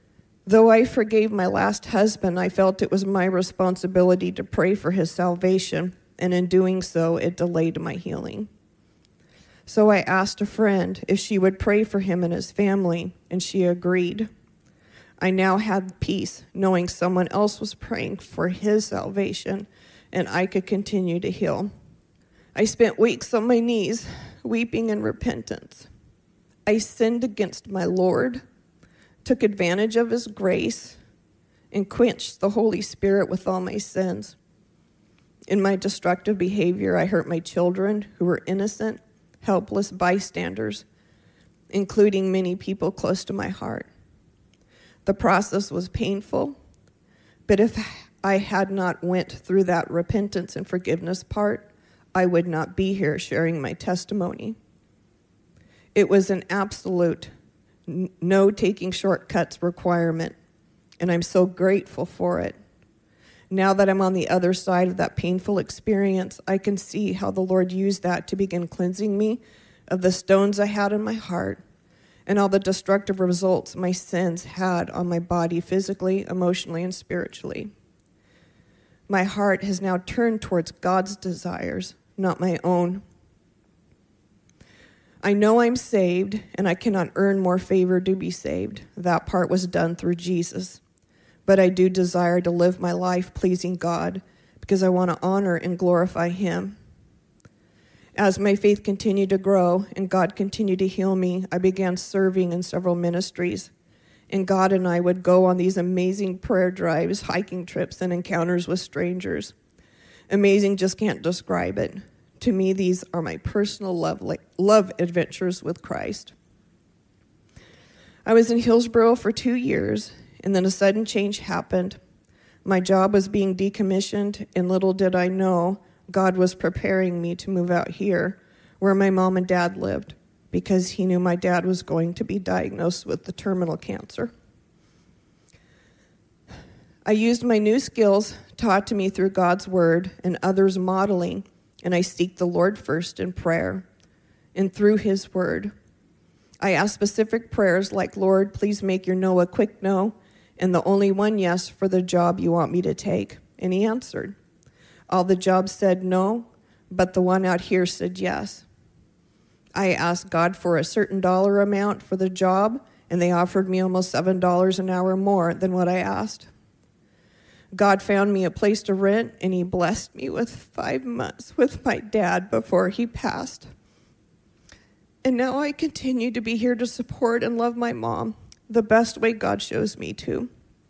Though I forgave my last husband, I felt it was my responsibility to pray for his salvation, and in doing so, it delayed my healing. So I asked a friend if she would pray for him and his family, and she agreed. I now had peace, knowing someone else was praying for his salvation, and I could continue to heal. I spent weeks on my knees, weeping in repentance. I sinned against my Lord, took advantage of his grace, and quenched the Holy Spirit with all my sins. In my destructive behavior, I hurt my children who were innocent, helpless bystanders, including many people close to my heart. The process was painful, but if I had not went through that repentance and forgiveness part, I would not be here sharing my testimony. It was an absolute no taking shortcuts requirement, and I'm so grateful for it. Now that I'm on the other side of that painful experience, I can see how the Lord used that to begin cleansing me of the stones I had in my heart and all the destructive results my sins had on my body physically, emotionally, and spiritually. My heart has now turned towards God's desires, not my own. I know I'm saved, and I cannot earn more favor to be saved. That part was done through Jesus. But I do desire to live my life pleasing God because I want to honor and glorify him. As my faith continued to grow and God continued to heal me, I began serving in several ministries. And God and I would go on these amazing prayer drives, hiking trips, and encounters with strangers. Amazing, just can't describe it. To me, these are my personal love adventures with Christ. I was in Hillsboro for 2 years, and then a sudden change happened. My job was being decommissioned, and little did I know God was preparing me to move out here, where my mom and dad lived, because he knew my dad was going to be diagnosed with the terminal cancer. I used my new skills taught to me through God's word and others' modeling, and I seek the Lord first in prayer and through his word. I ask specific prayers like, Lord, please make your no a quick no, and the only one yes for the job you want me to take. And he answered. All the jobs said no, but the one out here said yes. I asked God for a certain dollar amount for the job, and they offered me almost $7 an hour more than what I asked. God found me a place to rent, and he blessed me with 5 months with my dad before he passed. And now I continue to be here to support and love my mom the best way God shows me to.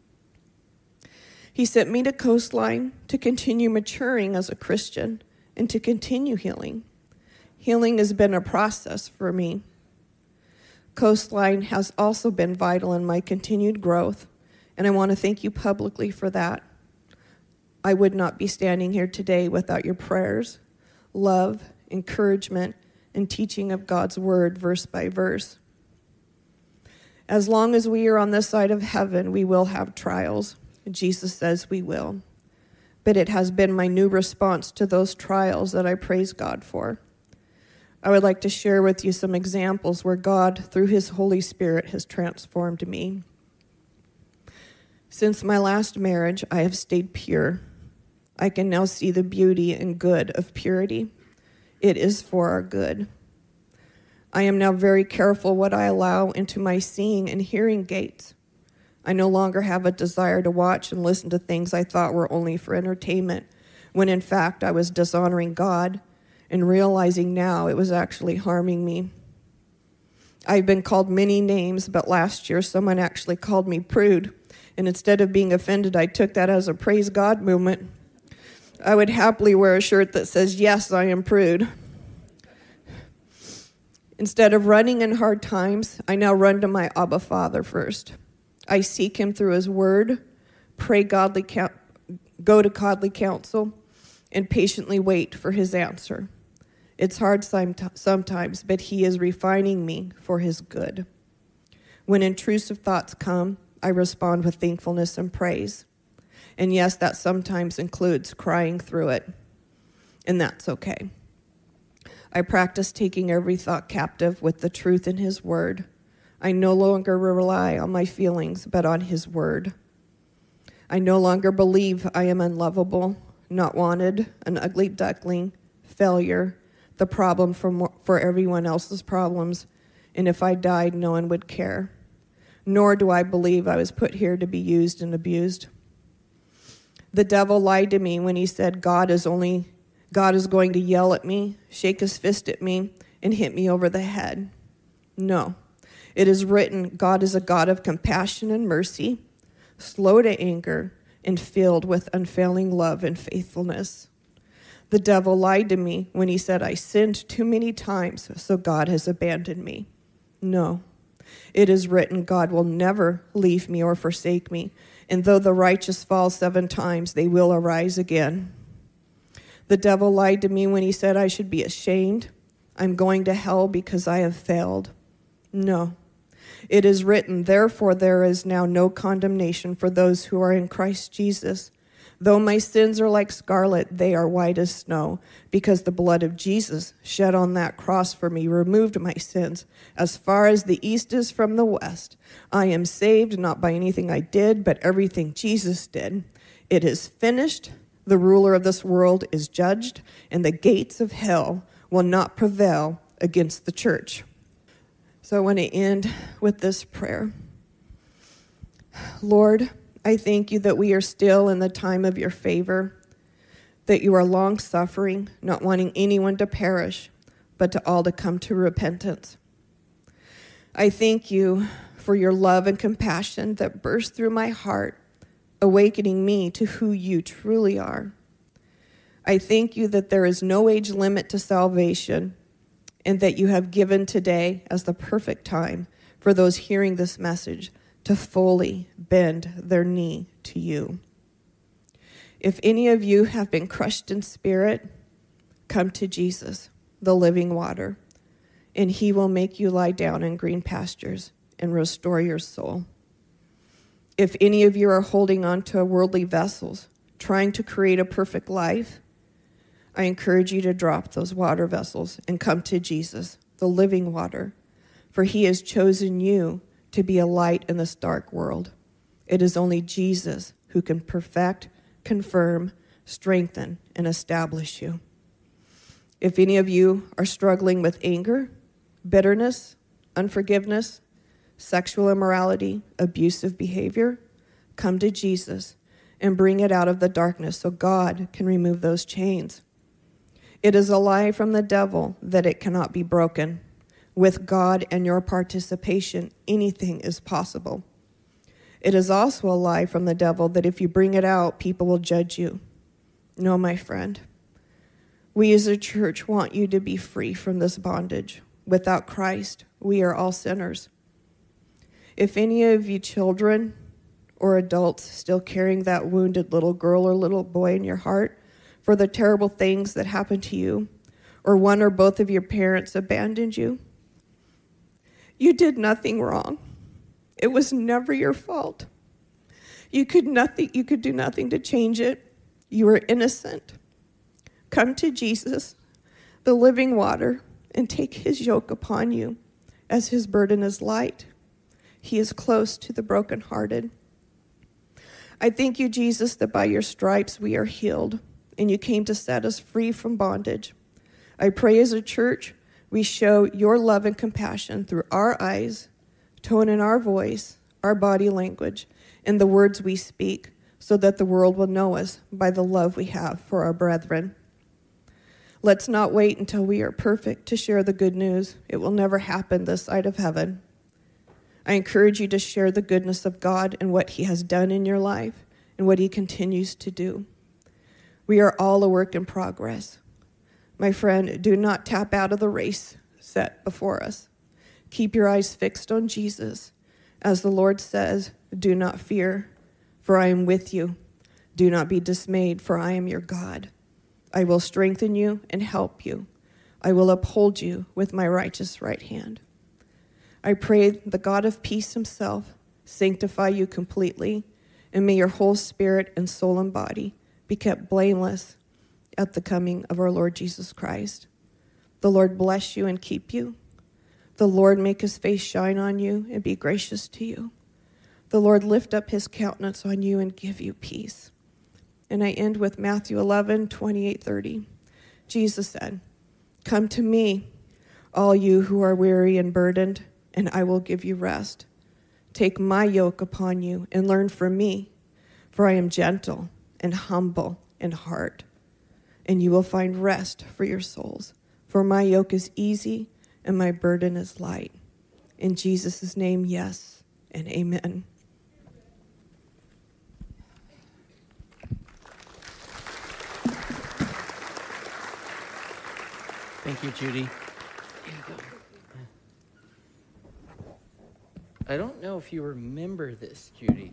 He sent me to Coastline to continue maturing as a Christian and to continue healing. Healing has been a process for me. Coastline has also been vital in my continued growth, and I want to thank you publicly for that. I would not be standing here today without your prayers, love, encouragement, and teaching of God's word verse by verse. As long as we are on this side of heaven, we will have trials. Jesus says we will. But it has been my new response to those trials that I praise God for. I would like to share with you some examples where God, through his Holy Spirit, has transformed me. Since my last marriage, I have stayed pure. I can now see the beauty and good of purity. It is for our good. I am now very careful what I allow into my seeing and hearing gates. I no longer have a desire to watch and listen to things I thought were only for entertainment, when in fact I was dishonoring God and realizing now it was actually harming me. I've been called many names, but last year someone actually called me prude, and instead of being offended, I took that as a praise God movement. I would happily wear a shirt that says, yes, I am prude. Instead of running in hard times, I now run to my Abba Father first. I seek him through his word, go to godly counsel, and patiently wait for his answer. It's hard sometimes, but he is refining me for his good. When intrusive thoughts come, I respond with thankfulness and praise. And yes, that sometimes includes crying through it, and that's okay. I practice taking every thought captive with the truth in his word. I no longer rely on my feelings, but on his word. I no longer believe I am unlovable, not wanted, an ugly duckling, failure, the problem for everyone else's problems, and if I died, no one would care. Nor do I believe I was put here to be used and abused. The devil lied to me when he said God is going to yell at me, shake his fist at me, and hit me over the head. No. It is written, God is a God of compassion and mercy, slow to anger, and filled with unfailing love and faithfulness. The devil lied to me when he said I sinned too many times, so God has abandoned me. No. It is written, God will never leave me or forsake me, and though the righteous fall 7 times, they will arise again. The devil lied to me when he said I should be ashamed. I'm going to hell because I have failed. No. It is written, therefore there is now no condemnation for those who are in Christ Jesus. Though my sins are like scarlet, they are white as snow, because the blood of Jesus shed on that cross for me removed my sins as far as the east is from the west. I am saved not by anything I did, but everything Jesus did. It is finished. The ruler of this world is judged, and the gates of hell will not prevail against the church. So I want to end with this prayer. Lord, I thank you that we are still in the time of your favor, that you are long-suffering, not wanting anyone to perish, but to all to come to repentance. I thank you for your love and compassion that burst through my heart, awakening me to who you truly are. I thank you that there is no age limit to salvation, and that you have given today as the perfect time for those hearing this message to fully bend their knee to you. If any of you have been crushed in spirit, come to Jesus, the living water, and he will make you lie down in green pastures and restore your soul. If any of you are holding on to worldly vessels, trying to create a perfect life, I encourage you to drop those water vessels and come to Jesus, the living water, for he has chosen you to be a light in this dark world. It is only Jesus who can perfect, confirm, strengthen, and establish you. If any of you are struggling with anger, bitterness, unforgiveness, sexual immorality, abusive behavior, come to Jesus and bring it out of the darkness so God can remove those chains. It is a lie from the devil that it cannot be broken. With God and your participation, anything is possible. It is also a lie from the devil that if you bring it out, people will judge you. No, my friend. We as a church want you to be free from this bondage. Without Christ, we are all sinners. If any of you children or adults still carrying that wounded little girl or little boy in your heart for the terrible things that happened to you, or one or both of your parents abandoned you, you did nothing wrong. It was never your fault. You could do nothing to change it. You were innocent. Come to Jesus, the living water, and take his yoke upon you, as his burden is light. He is close to the brokenhearted. I thank you, Jesus, that by your stripes we are healed, and you came to set us free from bondage. I pray as a church we show your love and compassion through our eyes, tone in our voice, our body language, and the words we speak, so that the world will know us by the love we have for our brethren. Let's not wait until we are perfect to share the good news. It will never happen this side of heaven. I encourage you to share the goodness of God and what he has done in your life and what he continues to do. We are all a work in progress. My friend, do not tap out of the race set before us. Keep your eyes fixed on Jesus. As the Lord says, do not fear, for I am with you. Do not be dismayed, for I am your God. I will strengthen you and help you. I will uphold you with my righteous right hand. I pray the God of peace himself sanctify you completely, and may your whole spirit and soul and body be kept blameless at the coming of our Lord Jesus Christ. The Lord bless you and keep you. The Lord make his face shine on you and be gracious to you. The Lord lift up his countenance on you and give you peace. And I end with Matthew 11:28-30. Jesus said, "Come to me, all you who are weary and burdened, and I will give you rest. Take my yoke upon you and learn from me, for I am gentle and humble in heart, and you will find rest for your souls. For my yoke is easy and my burden is light." In Jesus' name, yes and amen. Thank you, Judy. I don't know if you remember this, Judy.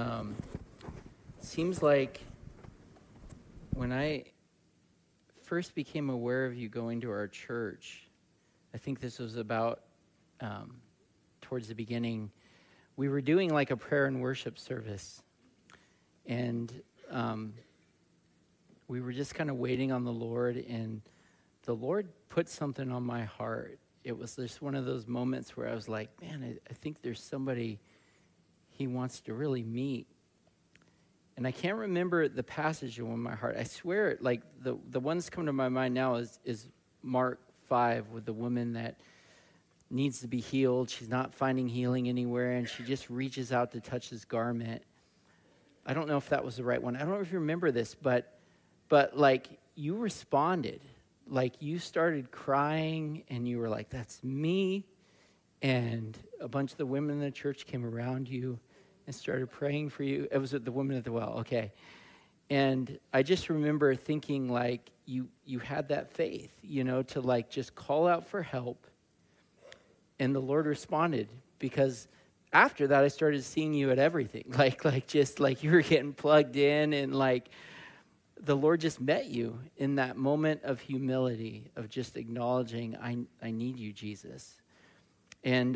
Seems like when I first became aware of you going to our church, I think this was about towards the beginning, we were doing like a prayer and worship service. And we were just kind of waiting on the Lord, and the Lord put something on my heart. It was just one of those moments where I was like, man, I think there's somebody he wants to really meet. And I can't remember the passage in my heart. I swear, like the one that's come to my mind now is Mark 5 with the woman that needs to be healed. She's not finding healing anywhere, and she just reaches out to touch his garment. I don't know if that was the right one. I don't know if you remember this, but like you responded. Like you started crying, and you were like, "That's me." And a bunch of the women in the church came around you and started praying for you. It was the woman at the well, okay. And I just remember thinking like you had that faith, to like just call out for help. And the Lord responded, because after that I started seeing you at everything. Like just like you were getting plugged in, and like the Lord just met you in that moment of humility, of just acknowledging, I need you, Jesus. And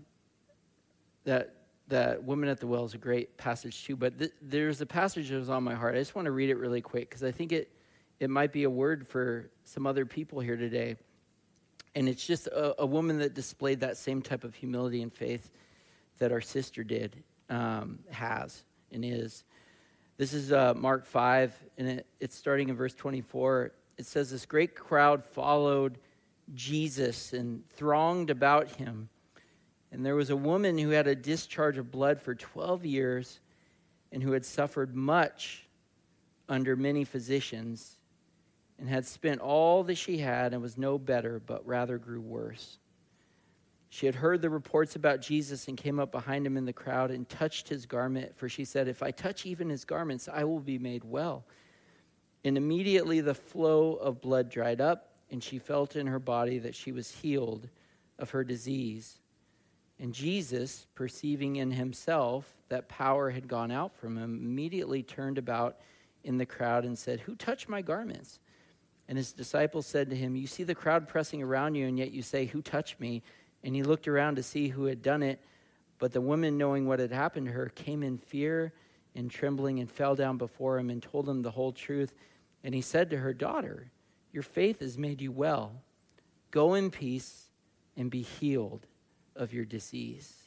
that woman at the well is a great passage too, but there's a passage that was on my heart. I just want to read it really quick, because I think it might be a word for some other people here today. And it's just a woman that displayed that same type of humility and faith that our sister did, has, and is. This is Mark 5, and it's starting in verse 24. It says, "This great crowd followed Jesus and thronged about him. And there was a woman who had a discharge of blood for 12 years and who had suffered much under many physicians and had spent all that she had and was no better, but rather grew worse. She had heard the reports about Jesus and came up behind him in the crowd and touched his garment, for she said, 'If I touch even his garments, I will be made well.' And immediately the flow of blood dried up, and she felt in her body that she was healed of her disease. And Jesus, perceiving in himself that power had gone out from him, immediately turned about in the crowd and said, 'Who touched my garments?' And his disciples said to him, 'You see the crowd pressing around you, and yet you say, "Who touched me?" And he looked around to see who had done it. But the woman, knowing what had happened to her, came in fear and trembling and fell down before him and told him the whole truth. And he said to her, 'Daughter, your faith has made you well. Go in peace and be healed of your disease.'"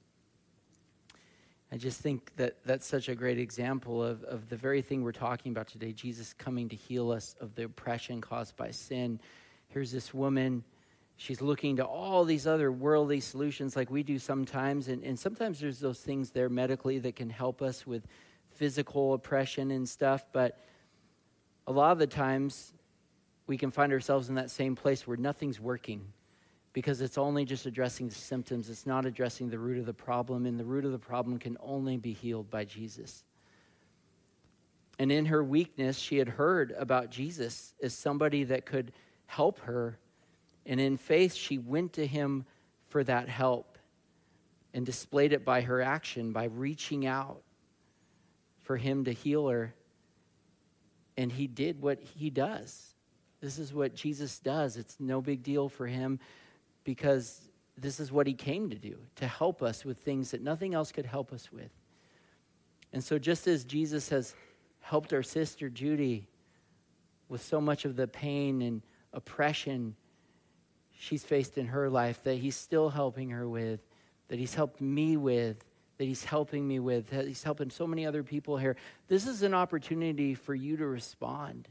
I just think that that's such a great example of the very thing we're talking about today, Jesus coming to heal us of the oppression caused by sin. Here's this woman. She's looking to all these other worldly solutions like we do sometimes. And sometimes there's those things there medically that can help us with physical oppression and stuff. But a lot of the times we can find ourselves in that same place where nothing's working because it's only just addressing the symptoms. It's not addressing the root of the problem. And the root of the problem can only be healed by Jesus. And in her weakness, she had heard about Jesus as somebody that could help her. And in faith, she went to him for that help and displayed it by her action, by reaching out for him to heal her. And he did what he does. This is what Jesus does. It's no big deal for him because this is what he came to do, to help us with things that nothing else could help us with. And so just as Jesus has helped our sister Judy with so much of the pain and oppression, she's faced in her life, that he's still helping her with, that he's helped me with, that he's helping me with, that he's helping so many other people here. This is an opportunity for you to respond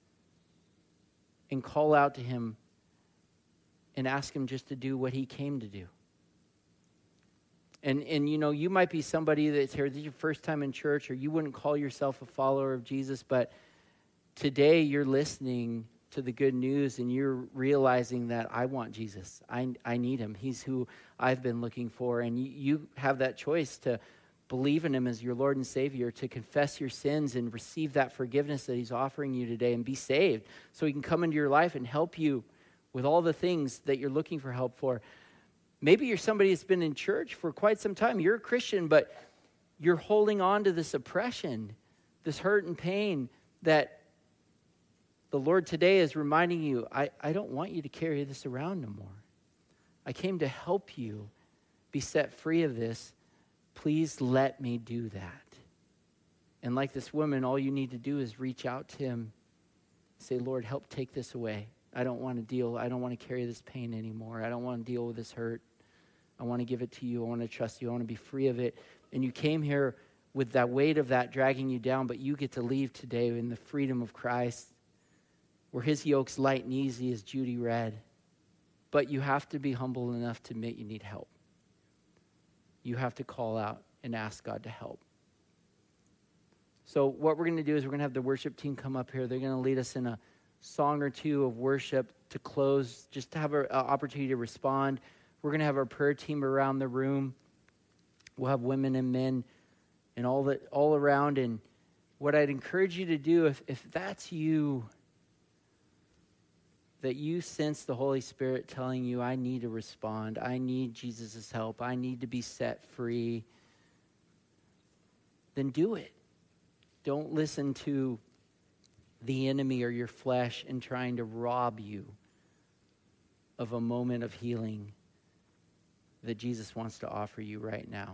and call out to him and ask him just to do what he came to do. And you know, you might be somebody that's here, this is your first time in church, or you wouldn't call yourself a follower of Jesus, but today you're listening to the good news and you're realizing that I want Jesus. I need him. He's who I've been looking for. And you have that choice to believe in him as your Lord and Savior, to confess your sins and receive that forgiveness that he's offering you today and be saved so he can come into your life and help you with all the things that you're looking for help for. Maybe you're somebody that's been in church for quite some time. You're a Christian, but you're holding on to this oppression, this hurt and pain that the Lord today is reminding you, I don't want you to carry this around no more. I came to help you be set free of this. Please let me do that. And like this woman, all you need to do is reach out to him. Say, Lord, help take this away. I don't want to carry this pain anymore. I don't want to deal with this hurt. I want to give it to you. I want to trust you. I want to be free of it. And you came here with that weight of that dragging you down, but you get to leave today in the freedom of Christ, where his yoke's light and easy, as Judy read. But you have to be humble enough to admit you need help. You have to call out and ask God to help. So what we're going to do is we're going to have the worship team come up here. They're going to lead us in a song or two of worship to close, just to have an opportunity to respond. We're going to have our prayer team around the room. We'll have women and men and all around. And what I'd encourage you to do, if that's you, that you sense the Holy Spirit telling you, I need to respond. I need Jesus' help. I need to be set free. Then do it. Don't listen to the enemy or your flesh in trying to rob you of a moment of healing that Jesus wants to offer you right now.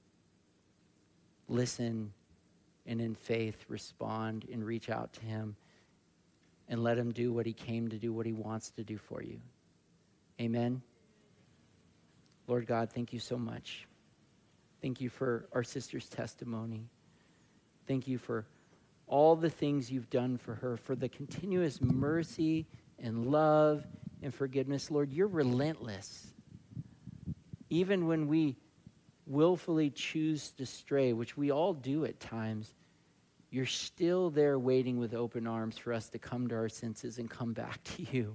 Listen and in faith respond and reach out to him. And let him do what he came to do, what he wants to do for you. Amen. Lord God, thank you so much. Thank you for our sister's testimony. Thank you for all the things you've done for her, for the continuous mercy and love and forgiveness. Lord, you're relentless. Even when we willfully choose to stray, which we all do at times, you're still there waiting with open arms for us to come to our senses and come back to you.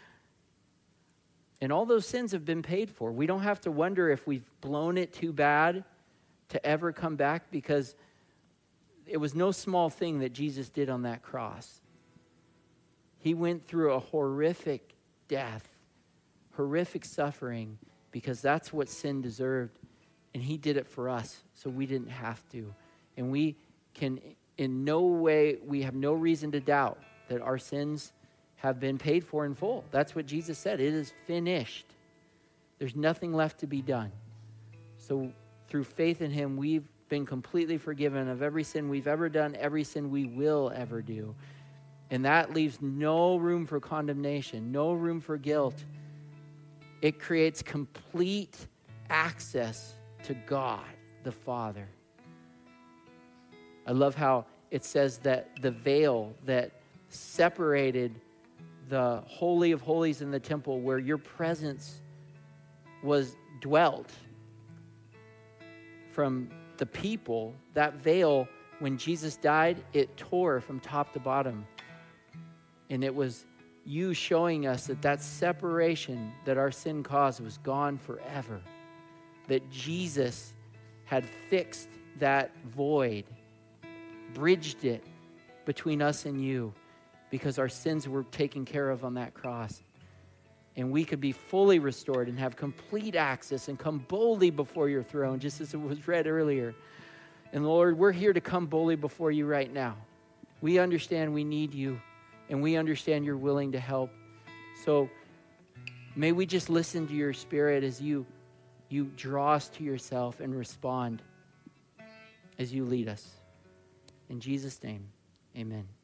And all those sins have been paid for. We don't have to wonder if we've blown it too bad to ever come back, because it was no small thing that Jesus did on that cross. He went through a horrific death, horrific suffering, because that's what sin deserved. And he did it for us, so we didn't have to. And we can... in no way, we have no reason to doubt that our sins have been paid for in full. That's what Jesus said. It is finished. There's nothing left to be done. So through faith in him, we've been completely forgiven of every sin we've ever done, every sin we will ever do. And that leaves no room for condemnation, no room for guilt. It creates complete access to God, the Father. I love how it says that the veil that separated the Holy of Holies in the temple, where your presence was dwelt from the people, that veil, when Jesus died, it tore from top to bottom. And it was you showing us that that separation that our sin caused was gone forever. That Jesus had fixed that void, bridged it between us and you, because our sins were taken care of on that cross. And we could be fully restored and have complete access and come boldly before your throne, just as it was read earlier. And Lord, we're here to come boldly before you right now. We understand we need you, and we understand you're willing to help. So may we just listen to your Spirit as you draw us to yourself and respond as you lead us. In Jesus' name, amen.